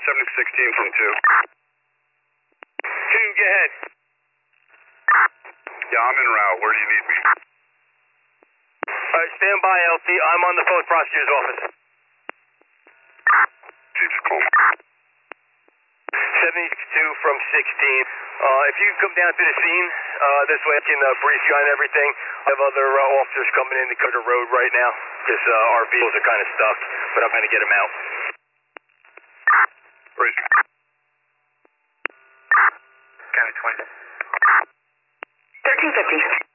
7016 from 2. 2, go ahead. Yeah, I'm en route. Where do you need me? Alright, stand by, LT. I'm on the phone with prosecutor's office. Chief's call. 72 from 16. If you can come down to the scene, this way I can brief you on everything. I have other officers coming in to cover the road right now because our vehicles are kind of stuck, but I'm going to get them out. Raise. County 20. 1350.